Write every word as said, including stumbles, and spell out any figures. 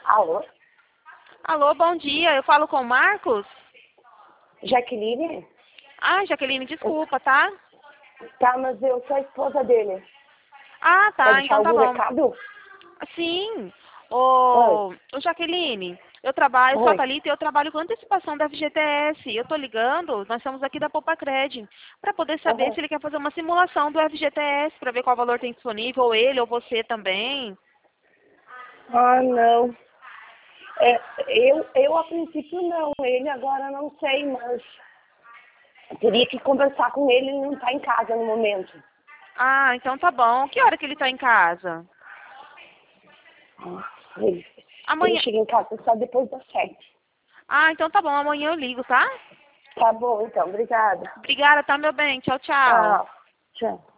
Alô? Alô, bom dia. Eu falo com o Marcos? Jaqueline? Ah, Jaqueline, desculpa, tá? Tá, mas eu sou a esposa dele. Ah, Quer tá, deixar então tá algum bom. recado? Sim. Oi. Ô, ô Jaqueline, eu trabalho, eu sou a Oi. Thalita e eu trabalho com antecipação da F G T S. Eu tô ligando, nós estamos aqui da Poupa Cred, para poder saber Aham. se ele quer fazer uma simulação do F G T S, para ver qual valor tem disponível, ou ele, ou você também. Ah, não. É, eu, eu, a princípio, não. Ele agora não sei, mas eu teria que conversar com ele. Ele não está em casa no momento. Ah, então tá bom. Que hora que ele tá em casa? Ah, Ele, ele Amanhã. chega em casa só depois das sete. Ah, então tá bom, amanhã eu ligo, tá? Tá bom, então. Obrigada. Obrigada, tá, meu bem? Tchau, tchau. Tchau. Tchau.